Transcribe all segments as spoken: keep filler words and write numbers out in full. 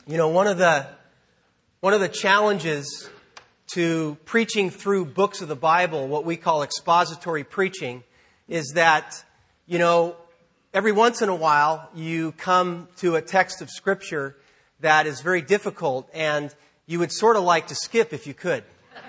You know, one of the one of the challenges to preaching through books of the Bible, what we call expository preaching, is that, you know, every once in a while you come to a text of Scripture that is very difficult and you would sort of like to skip if you could.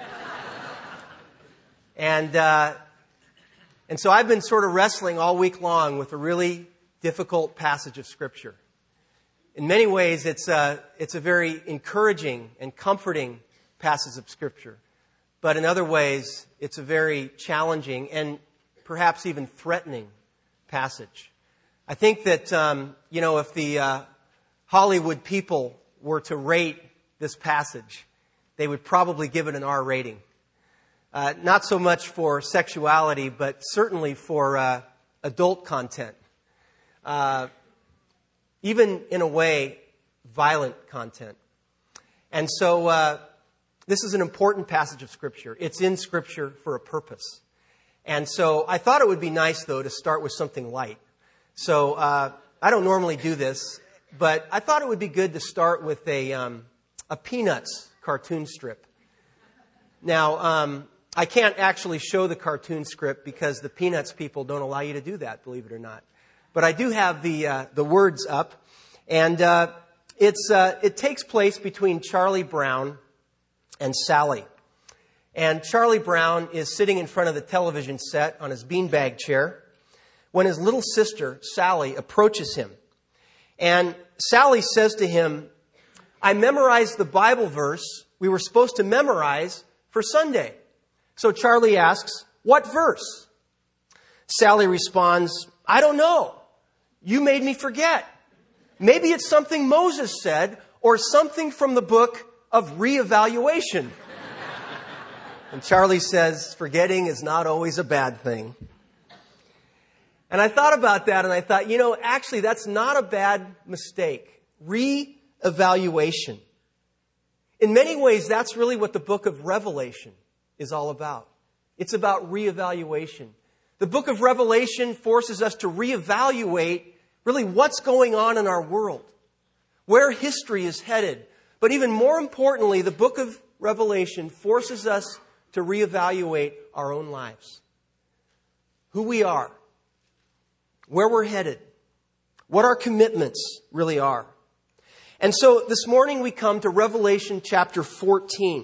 and uh, and so I've been sort of wrestling all week long with a really difficult passage of Scripture. In many ways, it's a, it's a very encouraging and comforting passage of Scripture. But in other ways, it's a very challenging and perhaps even threatening passage. I think that, um, you know, if the uh, Hollywood people were to rate this passage, they would probably give it an R rating. Uh, not so much for sexuality, but certainly for uh, adult content. Uh, even in a way, violent content. And so uh, this is an important passage of Scripture. It's in Scripture for a purpose. And so I thought it would be nice, though, to start with something light. So uh, I don't normally do this, but I thought it would be good to start with a, um, a Peanuts cartoon strip. Now, um, I can't actually show the cartoon strip because the Peanuts people don't allow you to do that, believe it or not. But I do have the uh, the words up, and uh, it's uh, it takes place between Charlie Brown and Sally. And Charlie Brown is sitting in front of the television set on his beanbag chair when his little sister, Sally, approaches him. And Sally says to him, "I memorized the Bible verse we were supposed to memorize for Sunday." So Charlie asks, "What verse?" Sally responds, "I don't know. You made me forget. Maybe it's something Moses said or something from the book of reevaluation." And Charlie says, "Forgetting is not always a bad thing." And I thought about that and I thought, you know, actually that's not a bad mistake. Reevaluation. In many ways, that's really what the book of Revelation is all about. It's about reevaluation. The book of Revelation forces us to reevaluate really what's going on in our world, where history is headed. But even more importantly, the book of Revelation forces us to reevaluate our own lives. Who we are, where we're headed, what our commitments really are. And so this morning we come to Revelation chapter fourteen.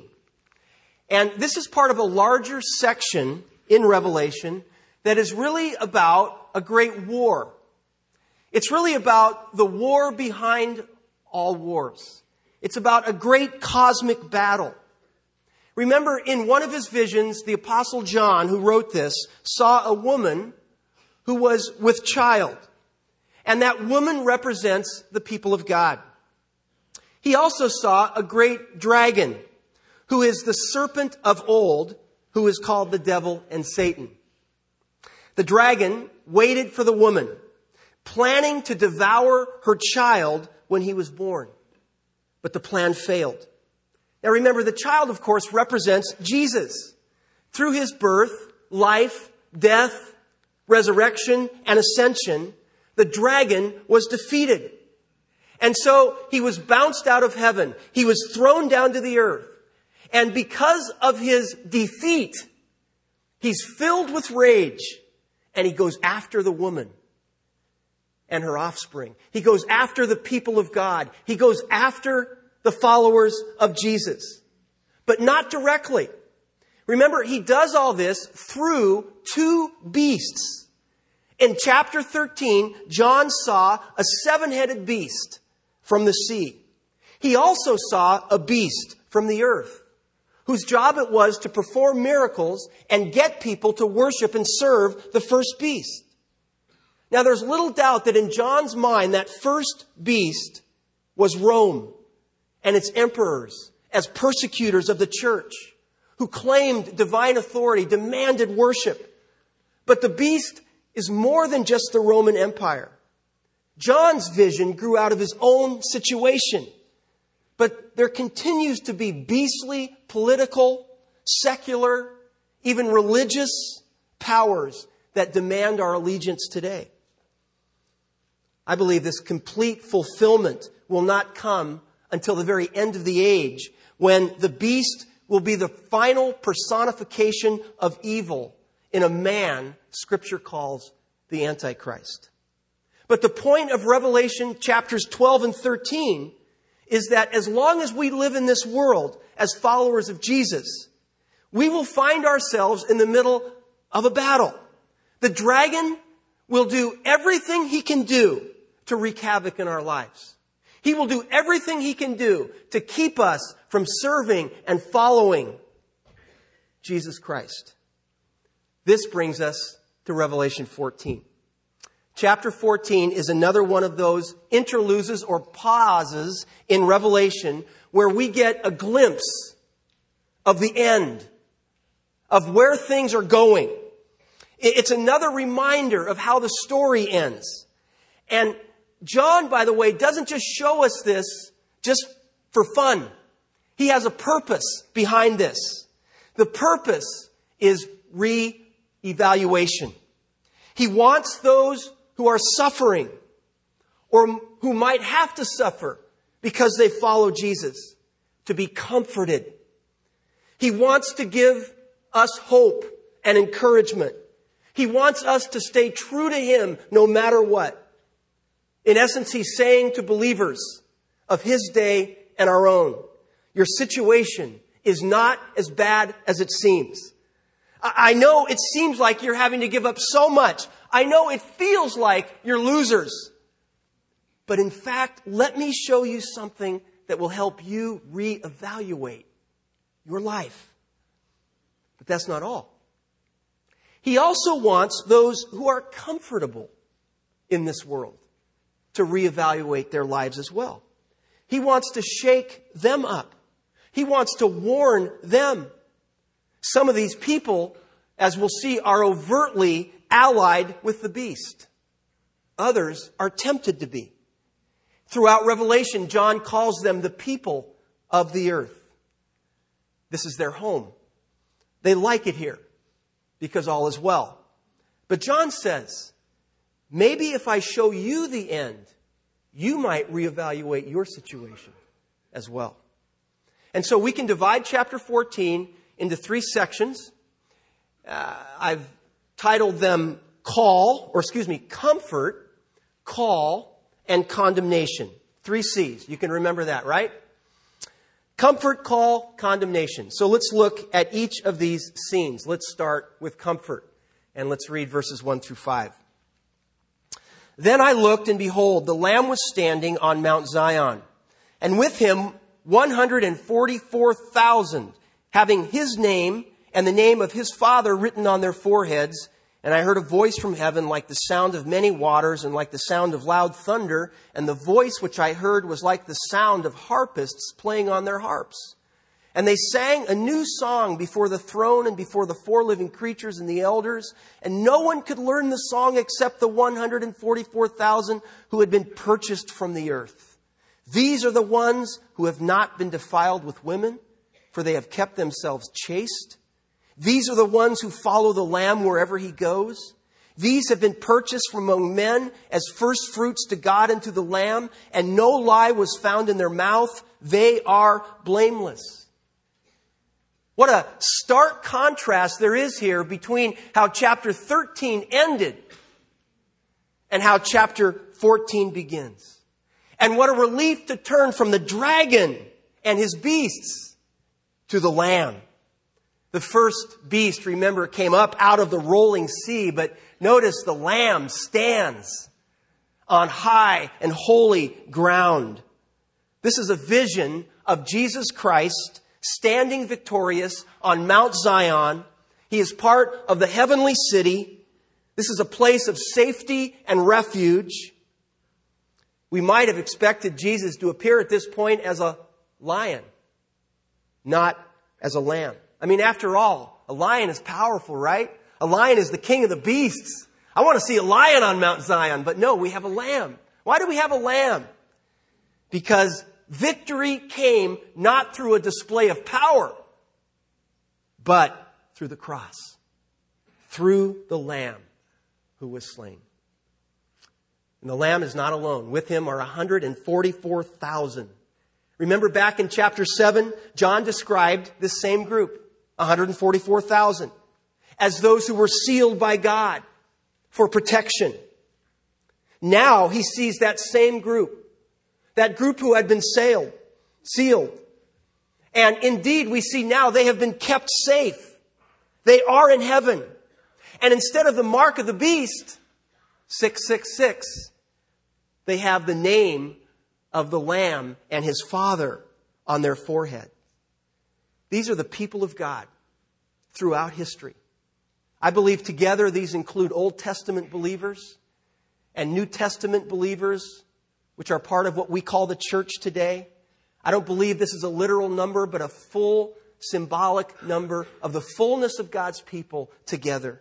And this is part of a larger section in Revelation that is really about a great war. It's really about the war behind all wars. It's about a great cosmic battle. Remember, in one of his visions, the Apostle John, who wrote this, saw a woman who was with child. And that woman represents the people of God. He also saw a great dragon, who is the serpent of old, who is called the devil and Satan. The dragon waited for the woman, planning to devour her child when he was born. But the plan failed. Now remember, the child, of course, represents Jesus. Through his birth, life, death, resurrection, and ascension, the dragon was defeated. And so he was bounced out of heaven. He was thrown down to the earth. And because of his defeat, he's filled with rage. And he goes after the woman and her offspring. He goes after the people of God. He goes after the followers of Jesus. But not directly. Remember, he does all this through two beasts. In chapter thirteen, John saw a seven-headed beast from the sea. He also saw a beast from the earth, whose job it was to perform miracles and get people to worship and serve the first beast. Now, there's little doubt that in John's mind, that first beast was Rome and its emperors as persecutors of the church, who claimed divine authority, demanded worship. But the beast is more than just the Roman Empire. John's vision grew out of his own situation. But there continues to be beastly, political, secular, even religious powers that demand our allegiance today. I believe this complete fulfillment will not come until the very end of the age, when the beast will be the final personification of evil in a man Scripture calls the Antichrist. But the point of Revelation chapters twelve and thirteen is that as long as we live in this world as followers of Jesus, we will find ourselves in the middle of a battle. The dragon will do everything he can do to wreak havoc in our lives. He will do everything he can do to keep us from serving and following Jesus Christ. This brings us to Revelation fourteen. Chapter fourteen is another one of those interludes or pauses in Revelation where we get a glimpse of the end, of where things are going. It's another reminder of how the story ends. And John, by the way, doesn't just show us this just for fun. He has a purpose behind this. The purpose is re-evaluation. He wants those who are suffering or who might have to suffer because they follow Jesus to be comforted. He wants to give us hope and encouragement. He wants us to stay true to Him no matter what. In essence, He's saying to believers of His day and our own, your situation is not as bad as it seems. I know it seems like you're having to give up so much. I know it feels like you're losers. But in fact, let me show you something that will help you reevaluate your life. But that's not all. He also wants those who are comfortable in this world to reevaluate their lives as well. He wants to shake them up. He wants to warn them. Some of these people, as we'll see, are overtly allied with the beast. Others are tempted to be. Throughout Revelation, John calls them the people of the earth. This is their home. They like it here because all is well. But John says, maybe if I show you the end, you might reevaluate your situation as well. And so we can divide chapter fourteen into three sections. Uh, I've titled them Call, or excuse me, Comfort, Call, and Condemnation. Three C's. You can remember that, right? Comfort, call, condemnation. So let's look at each of these scenes. Let's start with comfort. And let's read verses one through five. Then I looked, and behold, the Lamb was standing on Mount Zion, and with him one hundred forty-four thousand, having his name and the name of his Father written on their foreheads. And I heard a voice from heaven like the sound of many waters and like the sound of loud thunder. And the voice which I heard was like the sound of harpists playing on their harps. And they sang a new song before the throne and before the four living creatures and the elders. And no one could learn the song except the one hundred forty-four thousand who had been purchased from the earth. These are the ones who have not been defiled with women, for they have kept themselves chaste. These are the ones who follow the Lamb wherever he goes. These have been purchased from among men as first fruits to God and to the Lamb, and no lie was found in their mouth. They are blameless. What a stark contrast there is here between how chapter thirteen ended and how chapter fourteen begins. And what a relief to turn from the dragon and his beasts to the Lamb. The first beast, remember, came up out of the rolling sea, but notice the Lamb stands on high and holy ground. This is a vision of Jesus Christ standing victorious on Mount Zion. He is part of the heavenly city. This is a place of safety and refuge. We might have expected Jesus to appear at this point as a lion, not as a lamb. I mean, after all, a lion is powerful, right? A lion is the king of the beasts. I want to see a lion on Mount Zion, but no, we have a lamb. Why do we have a lamb? Because victory came not through a display of power, but through the cross, through the Lamb who was slain. And the Lamb is not alone. With him are one hundred forty-four thousand. Remember back in chapter seven, John described this same group, one hundred forty-four thousand, as those who were sealed by God for protection. Now he sees that same group, that group who had been sailed, sealed. And indeed, we see now they have been kept safe. They are in heaven. And instead of the mark of the beast, six six six, they have the name of the Lamb and his Father on their forehead. These are the people of God throughout history. I believe together these include Old Testament believers and New Testament believers, which are part of what we call the church today. I don't believe this is a literal number, but a full symbolic number of the fullness of God's people together.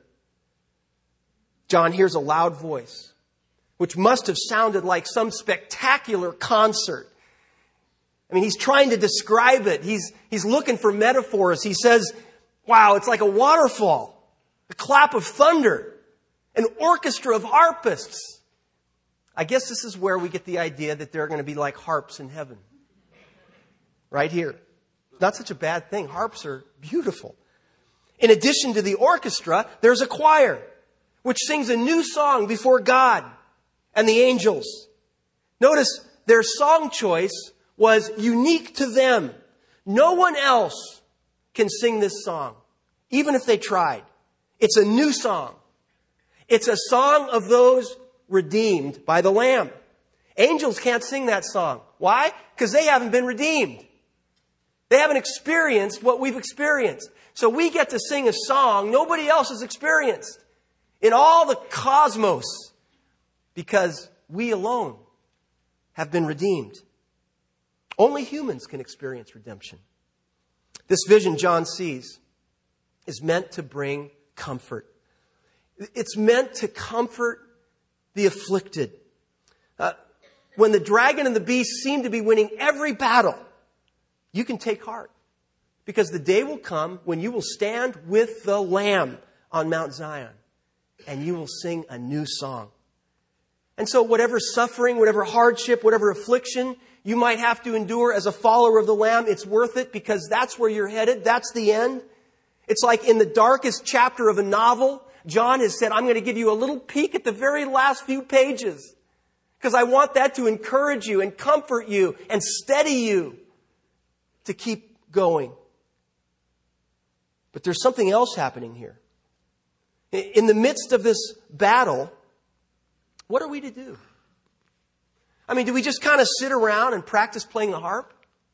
John hears a loud voice, which must have sounded like some spectacular concert. I mean, he's trying to describe it. He's, he's looking for metaphors. He says, wow, it's like a waterfall, a clap of thunder, an orchestra of harpists. I guess this is where we get the idea that there are going to be like harps in heaven. Right here. Not such a bad thing. Harps are beautiful. In addition to the orchestra, there's a choir, which sings a new song before God and the angels. Notice their song choice was unique to them. No one else can sing this song, even if they tried. It's a new song. It's a song of those redeemed by the Lamb. Angels can't sing that song. Why? Because they haven't been redeemed. They haven't experienced what we've experienced. So we get to sing a song nobody else has experienced in all the cosmos, because we alone have been redeemed. Only humans can experience redemption. This vision John sees is meant to bring comfort. It's meant to comfort the afflicted. Uh, when the dragon and the beast seem to be winning every battle, you can take heart, because the day will come when you will stand with the Lamb on Mount Zion and you will sing a new song. And so whatever suffering, whatever hardship, whatever affliction you might have to endure as a follower of the Lamb, it's worth it, because that's where you're headed. That's the end. It's like in the darkest chapter of a novel, John has said, I'm going to give you a little peek at the very last few pages, because I want that to encourage you and comfort you and steady you to keep going. But there's something else happening here. In the midst of this battle, what are we to do? I mean, do we just kind of sit around and practice playing the harp?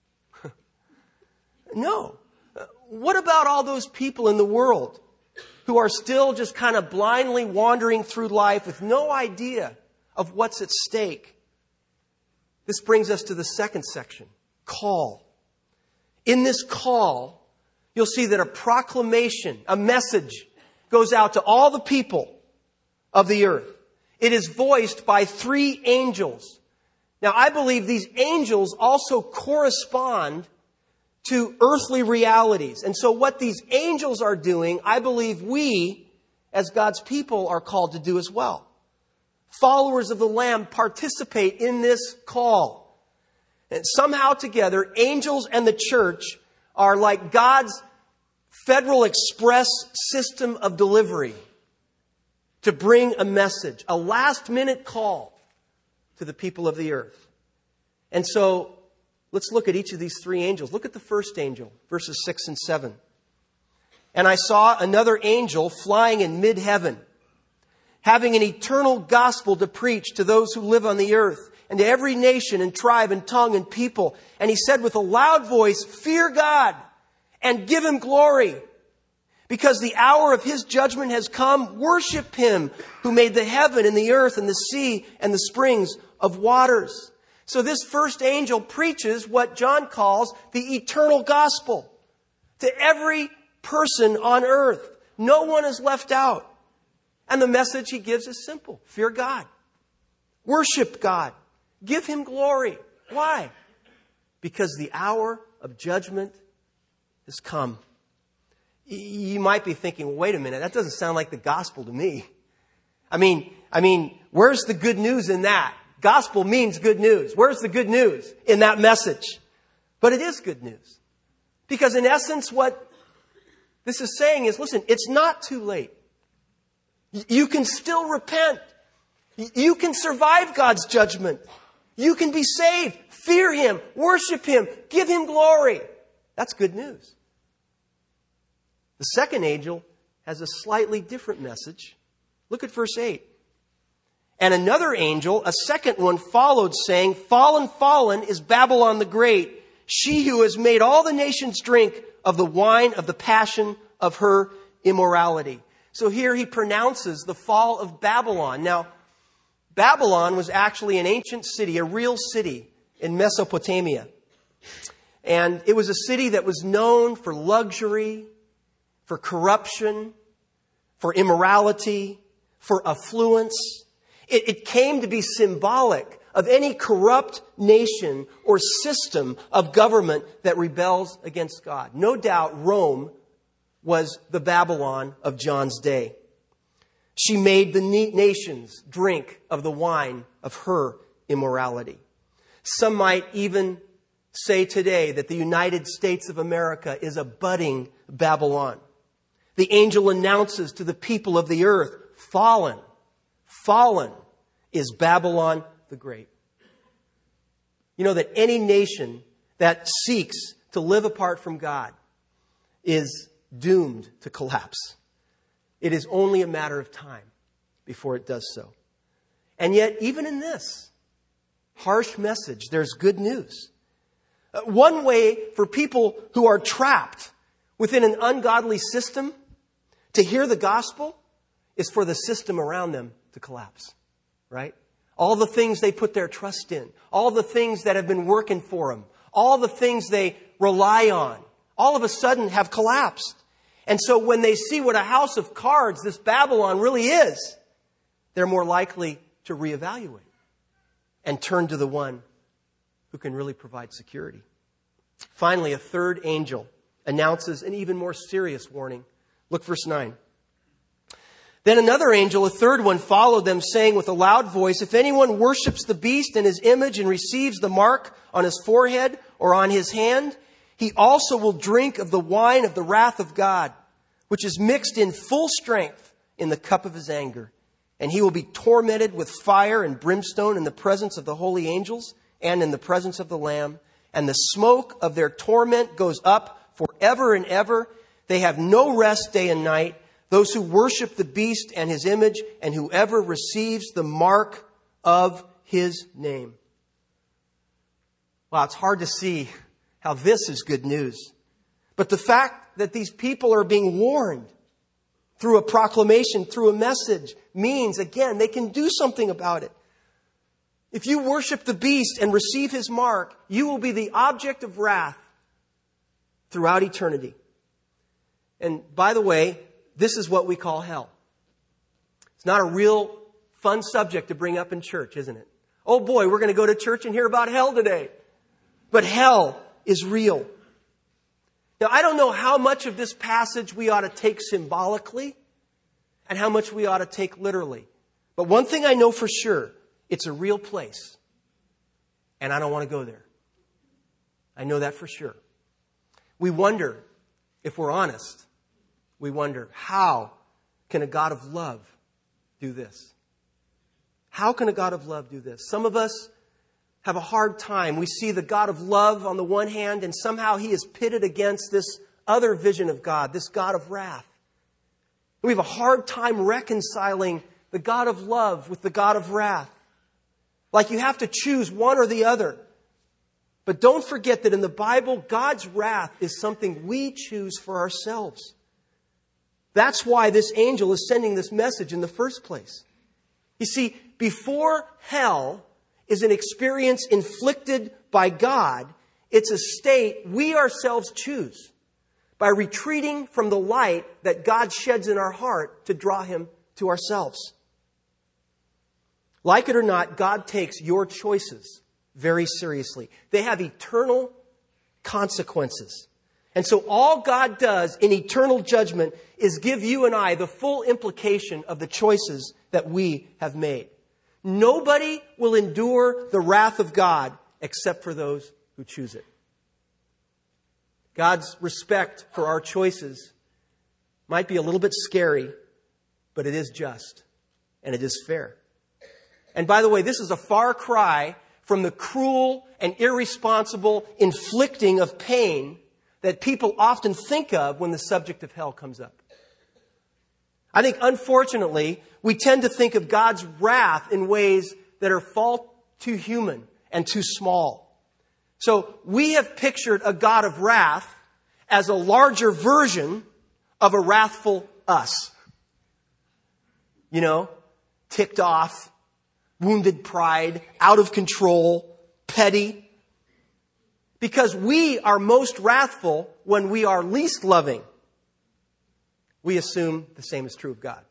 No. What about all those people in the world who are still just kind of blindly wandering through life with no idea of what's at stake? This brings us to the second section, call. In this call, you'll see that a proclamation, a message, goes out to all the people of the earth. It is voiced by three angels. Now, I believe these angels also correspond to earthly realities. And so what these angels are doing, I believe we, as God's people, are called to do as well. Followers of the Lamb participate in this call. And somehow together, angels and the church are like God's Federal Express system of delivery to bring a message, a last-minute call to the people of the earth. And so let's look at each of these three angels. Look at the first angel, verses six and seven. And I saw another angel flying in mid-heaven, having an eternal gospel to preach to those who live on the earth, and to every nation and tribe and tongue and people. And he said with a loud voice, "Fear God and give him glory, because the hour of his judgment has come. Worship him who made the heaven and the earth and the sea and the springs of waters." So this first angel preaches what John calls the eternal gospel to every person on earth. No one is left out. And the message he gives is simple. Fear God. Worship God. Give him glory. Why? Because the hour of judgment has come. You might be thinking, well, wait a minute, that doesn't sound like the gospel to me. I mean, I mean, where's the good news in that? Gospel means good news. Where's the good news in that message? But it is good news. Because in essence, what this is saying is, listen, it's not too late. You can still repent. You can survive God's judgment. You can be saved. Fear Him. Worship Him. Give Him glory. That's good news. The second angel has a slightly different message. Look at verse eight. And another angel, a second one, followed, saying, Fallen, fallen is Babylon the Great, she who has made all the nations drink of the wine of the passion of her immorality. So here he pronounces the fall of Babylon. Now, Babylon was actually an ancient city, a real city in Mesopotamia. And it was a city that was known for luxury, for corruption, for immorality, for affluence. It, it came to be symbolic of any corrupt nation or system of government that rebels against God. No doubt Rome was the Babylon of John's day. She made the nations drink of the wine of her immorality. Some might even say today that the United States of America is a budding Babylon. The angel announces to the people of the earth, fallen, fallen is Babylon the Great. You know that any nation that seeks to live apart from God is doomed to collapse. It is only a matter of time before it does so. And yet, even in this harsh message, there's good news. One way for people who are trapped within an ungodly system to hear the gospel is for the system around them to collapse, right? All the things they put their trust in, all the things that have been working for them, all the things they rely on, all of a sudden have collapsed. And so when they see what a house of cards this Babylon really is, they're more likely to reevaluate and turn to the one who can really provide security. Finally, a third angel announces an even more serious warning. Look, verse nine. Then another angel, a third one, followed them, saying with a loud voice, If anyone worships the beast and his image and receives the mark on his forehead or on his hand, he also will drink of the wine of the wrath of God, which is mixed in full strength in the cup of his anger. And he will be tormented with fire and brimstone in the presence of the holy angels and in the presence of the Lamb. And the smoke of their torment goes up forever and ever. They have no rest day and night. Those who worship the beast and his image, and whoever receives the mark of his name. Wow, it's hard to see how this is good news. But the fact that these people are being warned through a proclamation, through a message, means, again, they can do something about it. If you worship the beast and receive his mark, you will be the object of wrath throughout eternity. And by the way, this is what we call hell. It's not a real fun subject to bring up in church, isn't it? Oh boy, we're going to go to church and hear about hell today. But hell is real. Now, I don't know how much of this passage we ought to take symbolically and how much we ought to take literally. But one thing I know for sure, it's a real place. And I don't want to go there. I know that for sure. We wonder, if we're honest, we wonder, how can a God of love do this? How can a God of love do this? Some of us have a hard time. We see the God of love on the one hand, and somehow he is pitted against this other vision of God, this God of wrath. We have a hard time reconciling the God of love with the God of wrath. Like you have to choose one or the other. But don't forget that in the Bible, God's wrath is something we choose for ourselves. That's why this angel is sending this message in the first place. You see, before hell is an experience inflicted by God, it's a state we ourselves choose by retreating from the light that God sheds in our heart to draw him to ourselves. Like it or not, God takes your choices very seriously. They have eternal consequences. And so all God does in eternal judgment is give you and I the full implication of the choices that we have made. Nobody will endure the wrath of God except for those who choose it. God's respect for our choices might be a little bit scary, but it is just and it is fair. And by the way, this is a far cry from the cruel and irresponsible inflicting of pain that people often think of when the subject of hell comes up. I think, unfortunately, we tend to think of God's wrath in ways that are far too human and too small. So we have pictured a God of wrath as a larger version of a wrathful us. You know, ticked off, wounded pride, out of control, petty. Because we are most wrathful when we are least loving. We assume the same is true of God.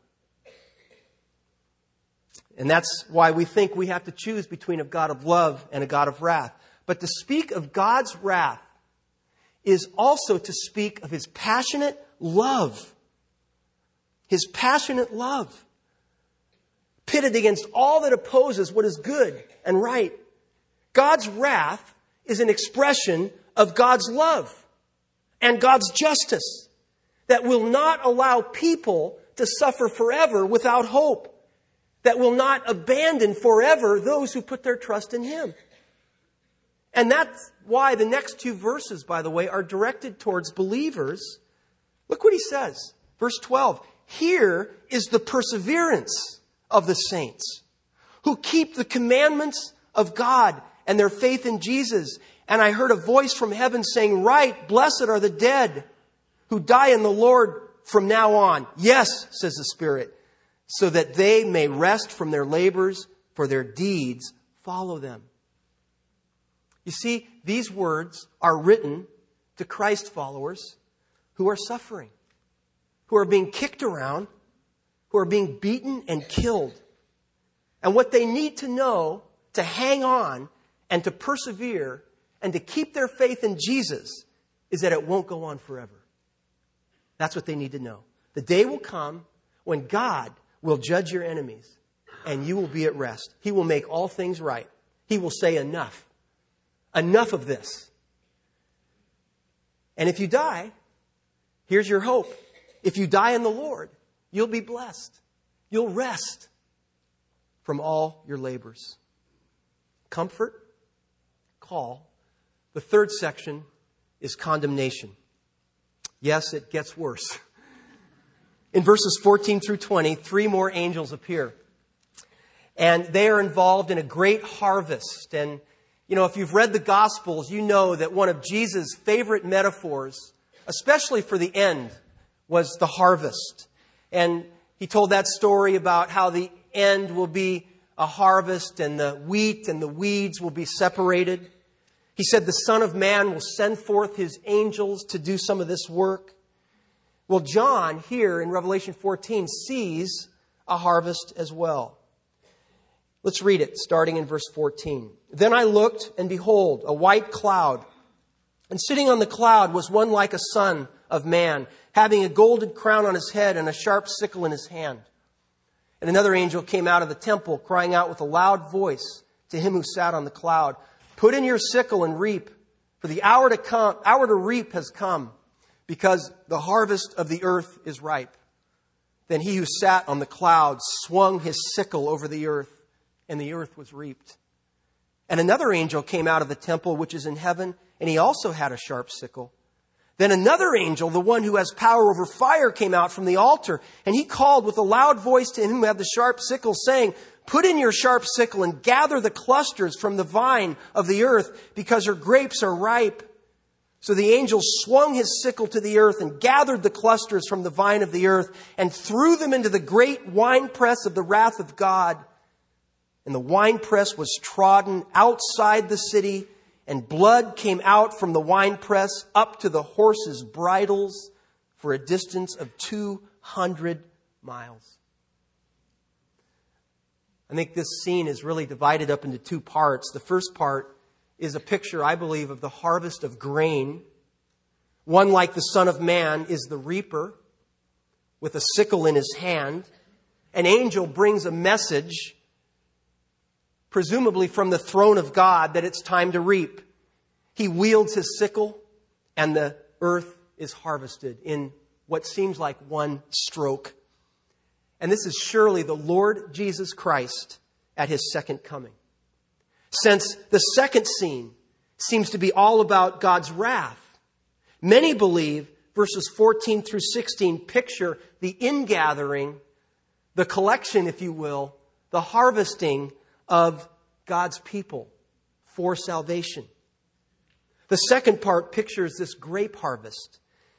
And that's why we think we have to choose between a God of love and a God of wrath. But to speak of God's wrath is also to speak of His passionate love. His passionate love. Pitted against all that opposes what is good and right. God's wrath is an expression of God's love and God's justice that will not allow people to suffer forever without hope, that will not abandon forever those who put their trust in Him. And that's why the next two verses, by the way, are directed towards believers. Look what he says. Verse twelve. Here is the perseverance of the saints who keep the commandments of God and their faith in Jesus. And I heard a voice from heaven saying, "Right, blessed are the dead who die in the Lord from now on." Yes, says the Spirit, so that they may rest from their labors, for their deeds follow them. You see, these words are written to Christ followers who are suffering, who are being kicked around, who are being beaten and killed. And what they need to know to hang on and to persevere and to keep their faith in Jesus is that it won't go on forever. That's what they need to know. The day will come when God will judge your enemies and you will be at rest. He will make all things right. He will say enough. Enough of this. And if you die, here's your hope. If you die in the Lord, you'll be blessed. You'll rest from all your labors. Comfort, call. The third section is condemnation. Yes, it gets worse. In verses fourteen through twenty, three more angels appear. And they are involved in a great harvest. And, you know, if you've read the Gospels, you know that one of Jesus' favorite metaphors, especially for the end, was the harvest. And he told that story about how the end will be a harvest and the wheat and the weeds will be separated. He said the Son of Man will send forth His angels to do some of this work. Well, John here in Revelation fourteen sees a harvest as well. Let's read it, starting in verse fourteen. Then I looked, and behold, a white cloud. And sitting on the cloud was one like a son of man, having a golden crown on his head and a sharp sickle in his hand. And another angel came out of the temple, crying out with a loud voice to him who sat on the cloud, "Put in your sickle and reap, for the hour to come, hour to reap has come, because the harvest of the earth is ripe." Then he who sat on the cloud swung his sickle over the earth, and the earth was reaped. And another angel came out of the temple which is in heaven, and he also had a sharp sickle. Then another angel, the one who has power over fire, came out from the altar, and he called with a loud voice to him who had the sharp sickle, saying, "Put in your sharp sickle and gather the clusters from the vine of the earth, because her grapes are ripe." So the angel swung his sickle to the earth and gathered the clusters from the vine of the earth and threw them into the great winepress of the wrath of God. And the winepress was trodden outside the city, and blood came out from the winepress up to the horses' bridles for a distance of two hundred miles. I think this scene is really divided up into two parts. The first part is a picture, I believe, of the harvest of grain. One like the Son of Man is the reaper with a sickle in his hand. An angel brings a message, presumably from the throne of God, that it's time to reap. He wields his sickle, and the earth is harvested in what seems like one stroke. And this is surely the Lord Jesus Christ at His second coming. Since the second scene seems to be all about God's wrath, many believe verses fourteen through sixteen picture the ingathering, the collection, if you will, the harvesting of God's people for salvation. The second part pictures this grape harvest.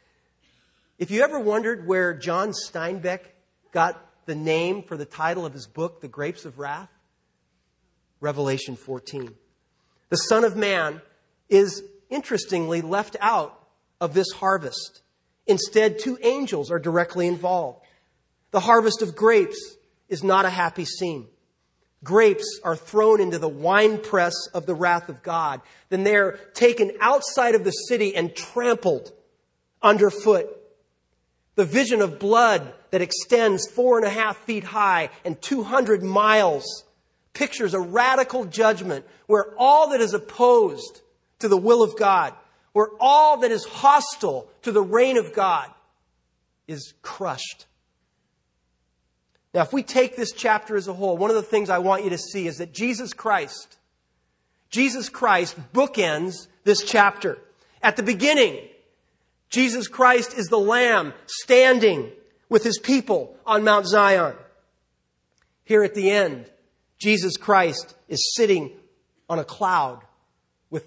If you ever wondered where John Steinbeck got the name for the title of his book, The Grapes of Wrath, Revelation fourteen. The Son of Man is interestingly left out of this harvest. Instead, two angels are directly involved. The harvest of grapes is not a happy scene. Grapes are thrown into the winepress of the wrath of God. Then they're taken outside of the city and trampled underfoot. The vision of blood that extends four and a half feet high and two hundred miles pictures a radical judgment where all that is opposed to the will of God, where all that is hostile to the reign of God is crushed. Now, if we take this chapter as a whole, one of the things I want you to see is that Jesus Christ, Jesus Christ bookends this chapter. At the beginning, Jesus Christ is the Lamb standing with His people on Mount Zion. Here at the end, Jesus Christ is sitting on a cloud with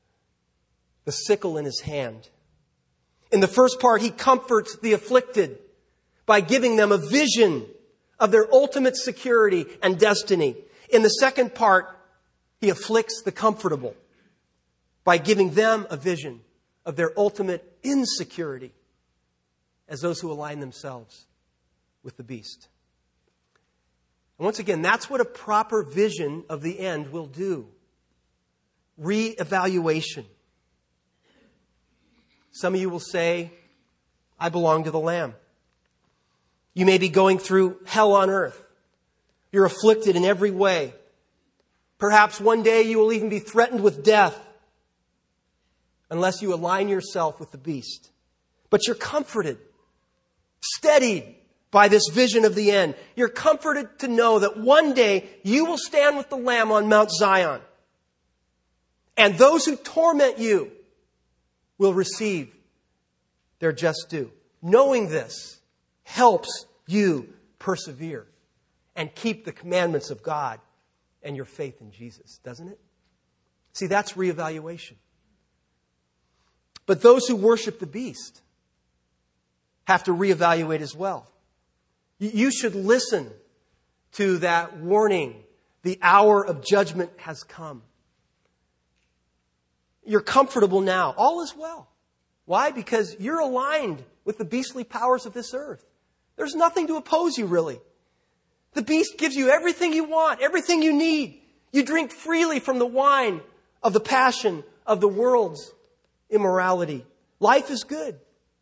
the sickle in His hand. In the first part, He comforts the afflicted by giving them a vision of their ultimate security and destiny. In the second part, He afflicts the comfortable by giving them a vision of their ultimate insecurity as those who align themselves with the beast. And once again, that's what a proper vision of the end will do. Re-evaluation. Some of you will say, I belong to the Lamb. You may be going through hell on earth. You're afflicted in every way. Perhaps one day you will even be threatened with death unless you align yourself with the beast. But you're comforted, steadied by this vision of the end. You're comforted to know that one day you will stand with the Lamb on Mount Zion. And those who torment you will receive their just due. Knowing this helps you persevere and keep the commandments of God and your faith in Jesus, doesn't it? See, that's reevaluation. But those who worship the beast have to reevaluate as well. You should listen to that warning. The hour of judgment has come. You're comfortable now. All is well. Why? Because you're aligned with the beastly powers of this earth. There's nothing to oppose you, really. The beast gives you everything you want, everything you need. You drink freely from the wine of the passion of the world's immorality. Life is good.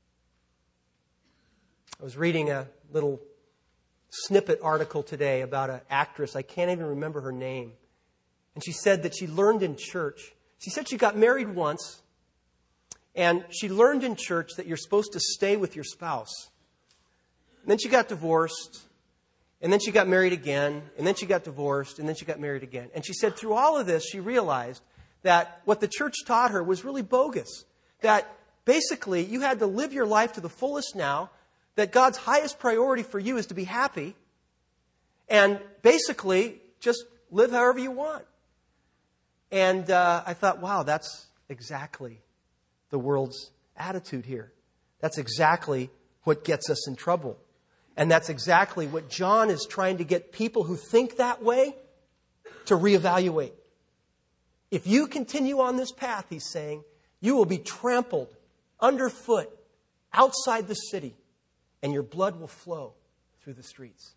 I was reading a little snippet article today about an actress. I can't even remember her name. And she said that she learned in church. She said she got married once, and she learned in church that you're supposed to stay with your spouse. And then she got divorced, and then she got married again, and then she got divorced, and then she got married again. And she said through all of this, she realized that what the church taught her was really bogus. That basically you had to live your life to the fullest now, that God's highest priority for you is to be happy, and basically just live however you want. And uh, I thought, wow, that's exactly the world's attitude here. That's exactly what gets us in trouble. And that's exactly what John is trying to get people who think that way to reevaluate. If you continue on this path, he's saying, you will be trampled underfoot outside the city, and your blood will flow through the streets.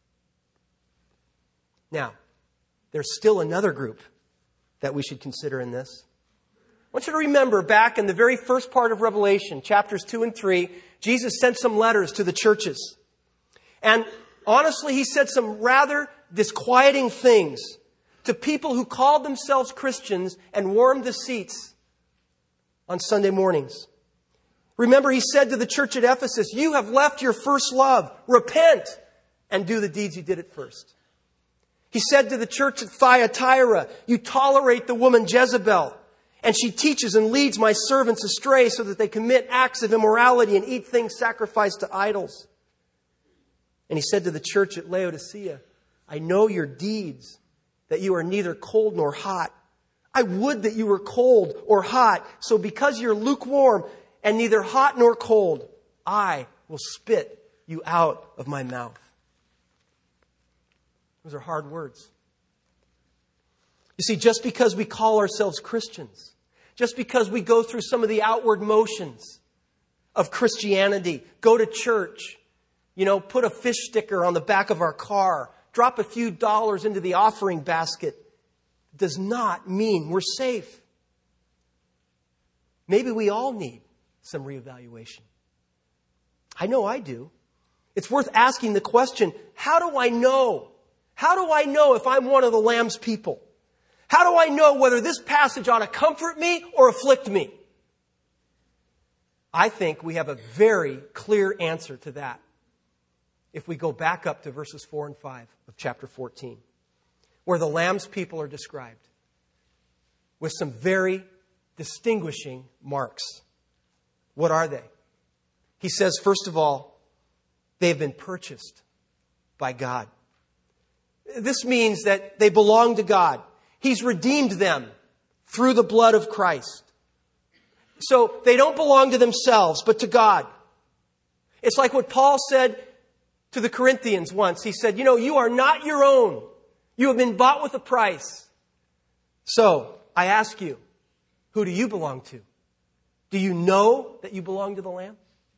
Now, there's still another group that we should consider in this. I want you to remember back in the very first part of Revelation, chapters two and three, Jesus sent some letters to the churches. And honestly, he said some rather disquieting things to people who called themselves Christians and warmed the seats on Sunday mornings. Remember, he said to the church at Ephesus, you have left your first love. Repent and do the deeds you did at first. He said to the church at Thyatira, you tolerate the woman Jezebel, and she teaches and leads my servants astray so that they commit acts of immorality and eat things sacrificed to idols. And he said to the church at Laodicea, I know your deeds, that you are neither cold nor hot. I would that you were cold or hot. So because you're lukewarm and neither hot nor cold, I will spit you out of my mouth. Those are hard words. You see, just because we call ourselves Christians, just because we go through some of the outward motions of Christianity, go to church, you know, put a fish sticker on the back of our car, drop a few dollars into the offering basket, does not mean we're safe. Maybe we all need some reevaluation. I know I do. It's worth asking the question, how do I know? How do I know if I'm one of the Lamb's people? How do I know whether this passage ought to comfort me or afflict me? I think we have a very clear answer to that if we go back up to verses four and five of chapter fourteen, where the Lamb's people are described with some very distinguishing marks. What are they? He says, first of all, they've been purchased by God. This means that they belong to God. He's redeemed them through the blood of Christ. So they don't belong to themselves, but to God. It's like what Paul said to the Corinthians once. He said, you know, you are not your own. You have been bought with a price. So I ask you, who do you belong to? Do you know that you belong to the Lamb?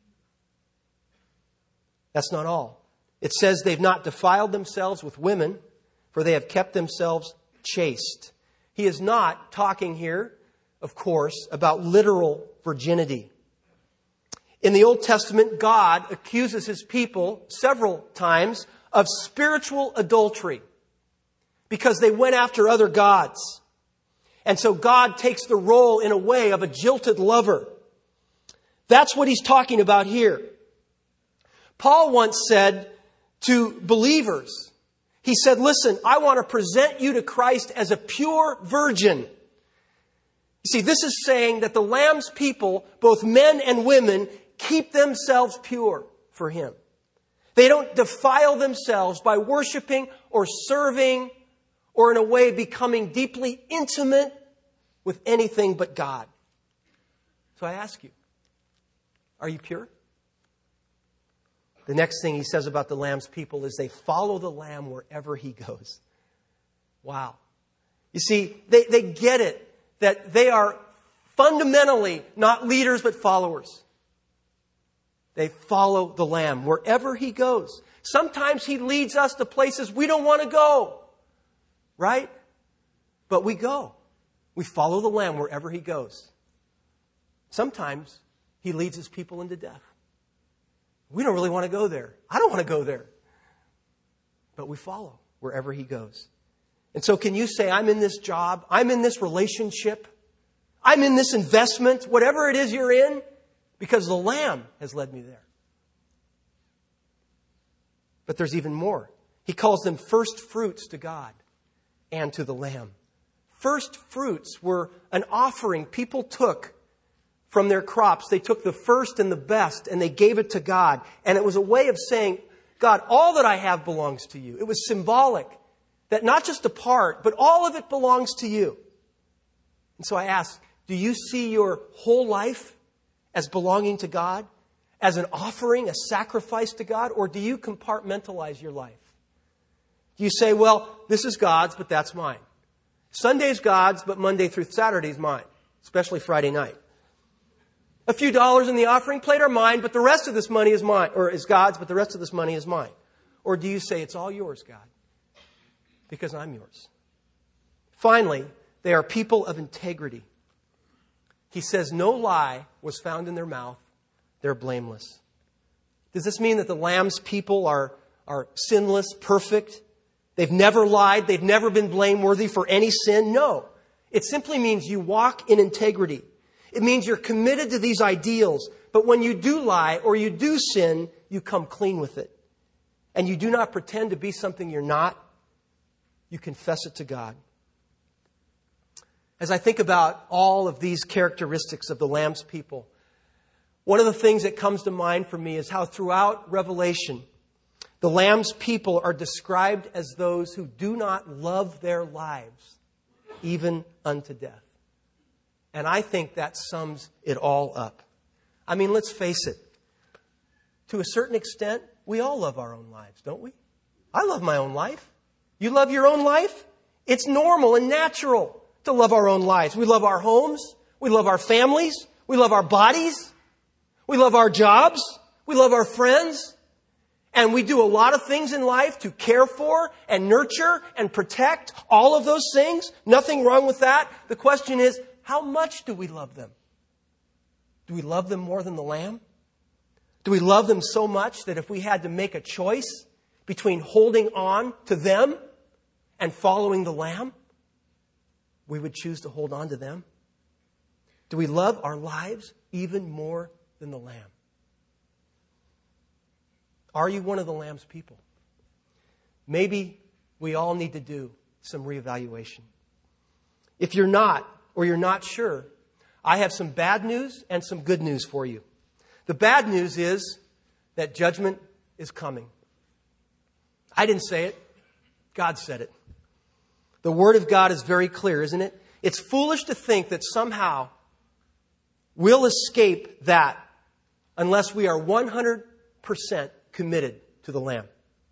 That's not all. It says they've not defiled themselves with women, for they have kept themselves chaste. He is not talking here, of course, about literal virginity. In the Old Testament, God accuses his people several times of spiritual adultery because they went after other gods. And so God takes the role, in a way, of a jilted lover. That's what he's talking about here. Paul once said to believers, he said, listen, I want to present you to Christ as a pure virgin. You see, this is saying that the Lamb's people, both men and women, keep themselves pure for him. They don't defile themselves by worshiping or serving or in a way becoming deeply intimate with anything but God. So I ask you, are you pure? The next thing he says about the Lamb's people is they follow the Lamb wherever he goes. Wow. You see, they, they get it that they are fundamentally not leaders but followers. They follow the Lamb wherever he goes. Sometimes he leads us to places we don't want to go. Right? But we go. We follow the Lamb wherever he goes. Sometimes he leads his people into death. We don't really want to go there. I don't want to go there. But we follow wherever he goes. And so can you say, I'm in this job, I'm in this relationship, I'm in this investment, whatever it is you're in, because the Lamb has led me there. But there's even more. He calls them first fruits to God and to the Lamb. First fruits were an offering people took from their crops. They took the first and the best and they gave it to God. And it was a way of saying, God, all that I have belongs to you. It was symbolic that not just a part, but all of it belongs to you. And so I ask, do you see your whole life as belonging to God? As an offering, a sacrifice to God? Or do you compartmentalize your life? Do you say, well, this is God's, but that's mine. Sunday's God's, but Monday through Saturday's mine, especially Friday night. A few dollars in the offering plate are mine, but the rest of this money is mine, or is God's, but the rest of this money is mine. Or do you say, it's all yours, God, because I'm yours? Finally, they are people of integrity. He says, no lie was found in their mouth. They're blameless. Does this mean that the Lamb's people are, are sinless, perfect? They've never lied. They've never been blameworthy for any sin? No. It simply means you walk in integrity. It means you're committed to these ideals, But when you do lie or you do sin, you come clean with it. And you do not pretend to be something you're not. You confess it to God. As I think about all of these characteristics of the Lamb's people, one of the things that comes to mind for me is how throughout Revelation, the Lamb's people are described as those who do not love their lives, even unto death. And I think that sums it all up. I mean, let's face it. To a certain extent, we all love our own lives, don't we? I love my own life. You love your own life? It's normal and natural to love our own lives. We love our homes. We love our families. We love our bodies. We love our jobs. We love our friends. And we do a lot of things in life to care for and nurture and protect all of those things. Nothing wrong with that. The question is, how much do we love them? Do we love them more than the Lamb? Do we love them so much that if we had to make a choice between holding on to them and following the Lamb, we would choose to hold on to them? Do we love our lives even more than the Lamb? Are you one of the Lamb's people? Maybe we all need to do some reevaluation. If you're not, or you're not sure, I have some bad news and some good news for you. The bad news is that judgment is coming. I didn't say it. God said it. The Word of God is very clear, isn't it? It's foolish to think that somehow we'll escape that unless we are one hundred percent committed to the Lamb.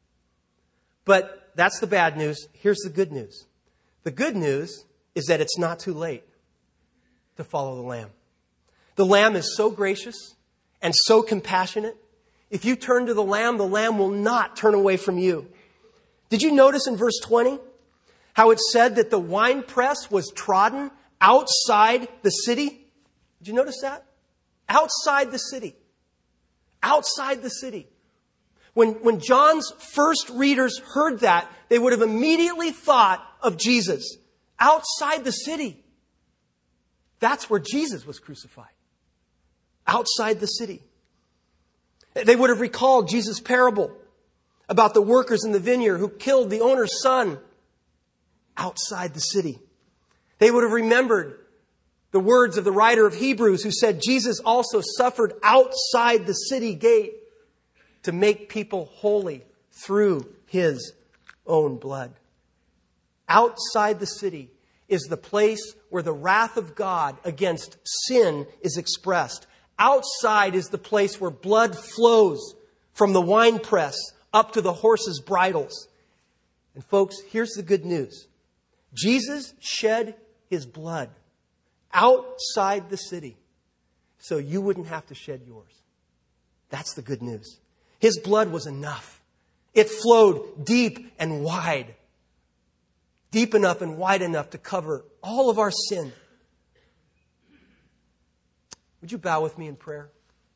But that's the bad news. Here's the good news. The good news is that it's not too late to follow the Lamb. The Lamb is so gracious and so compassionate. If you turn to the Lamb, the Lamb will not turn away from you. Did you notice in verse twenty how it said that the winepress was trodden outside the city? Did you notice that? Outside the city. Outside the city. When, when John's first readers heard that, they would have immediately thought of Jesus. Outside the city. That's where Jesus was crucified. Outside the city. They would have recalled Jesus' parable about the workers in the vineyard who killed the owner's son outside the city. They would have remembered the words of the writer of Hebrews who said Jesus also suffered outside the city gate to make people holy through His own blood. Outside the city is the place where the wrath of God against sin is expressed. Outside is the place where blood flows from the winepress up to the horses' bridles. And folks, here's the good news. Jesus shed His blood outside the city so you wouldn't have to shed yours. That's the good news. His blood was enough. It flowed deep and wide. Deep enough and wide enough to cover all of our sin. Would you bow with me in prayer?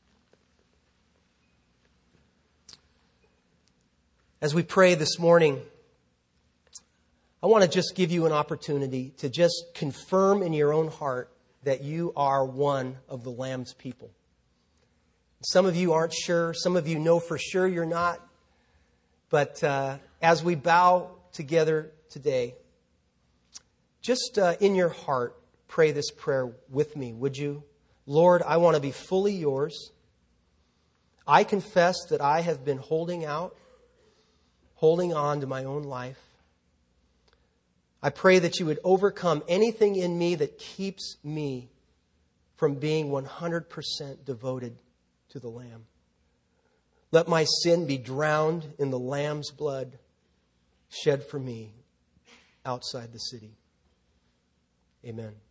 As we pray this morning, I want to just give you an opportunity to just confirm in your own heart that you are one of the Lamb's people. Some of you aren't sure. Some of you know for sure you're not. But uh, as we bow together today, just uh, in your heart, pray this prayer with me, would you? Lord, I want to be fully yours. I confess that I have been holding out, holding on to my own life. I pray that you would overcome anything in me that keeps me from being one hundred percent devoted to the Lamb. Let my sin be drowned in the Lamb's blood shed for me outside the city. Amen.